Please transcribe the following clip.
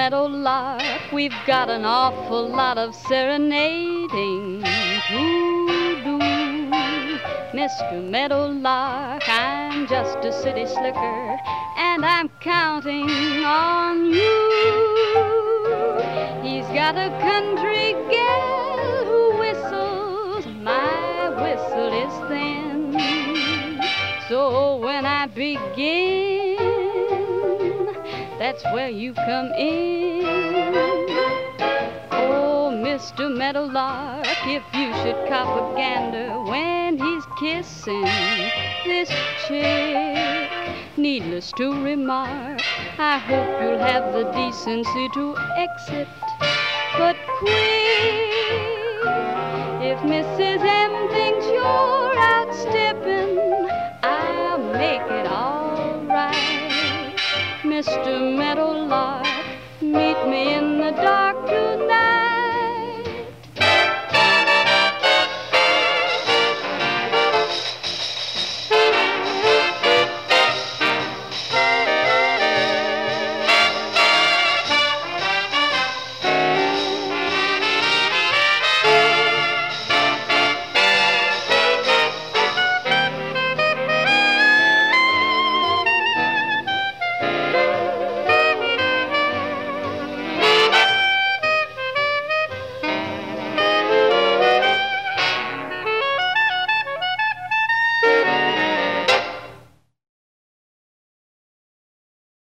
Meadowlark, we've got an awful lot of serenading to do. Mr. Meadowlark, I'm just a city slicker, and I'm counting on you. He's got a country gal who whistles, my whistle is thin. So when I begin, that's where you come in. Oh, Mr. Meadowlark, if you should cop a gander when he's kissing this chick, needless to remark, I hope you'll have the decency to exit, but quick. If Mrs. M thinks you're outstepping, I'll make it all right. Mr. Meadowlark, meet me in the dark.